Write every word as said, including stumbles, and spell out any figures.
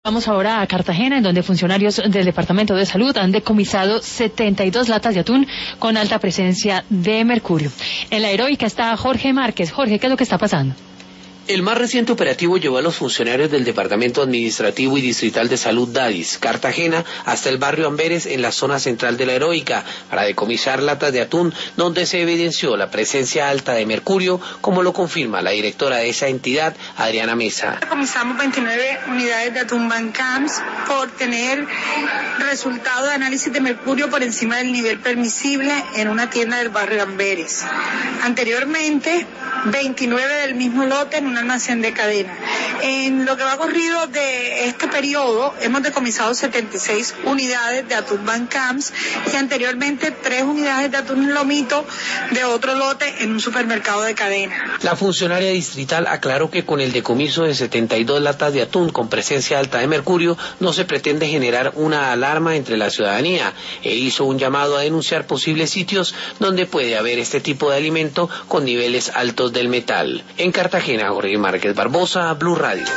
Vamos ahora a Cartagena, en donde funcionarios del Departamento de Salud han decomisado setenta y dos latas de atún con alta presencia de mercurio. En la Heroica está Jorge Márquez. Jorge, ¿qué es lo que está pasando? El más reciente operativo llevó a los funcionarios del Departamento Administrativo y Distrital de Salud DADIS, Cartagena, hasta el barrio Amberes, en la zona central de la Heroica, para decomisar latas de atún, donde se evidenció la presencia alta de mercurio, como lo confirma la directora de esa entidad, Adriana Mesa. Decomisamos veintinueve unidades de atún Bancams por tener resultado de análisis de mercurio por encima del nivel permisible en una tienda del barrio Amberes. Anteriormente, veintinueve del mismo lote en un almacén de cadena. En lo que va corrido de este periodo, hemos decomisado setenta y seis unidades de atún Bancams y anteriormente tres unidades de atún lomito de otro lote en un supermercado de cadena. La funcionaria distrital aclaró que con el decomiso de setenta y dos latas de atún con presencia alta de mercurio no se pretende generar una alarma entre la ciudadanía e hizo un llamado a denunciar posibles sitios donde puede haber este tipo de alimento con niveles altos del metal. En Cartagena, Jorge Márquez Barbosa, Blue Radio.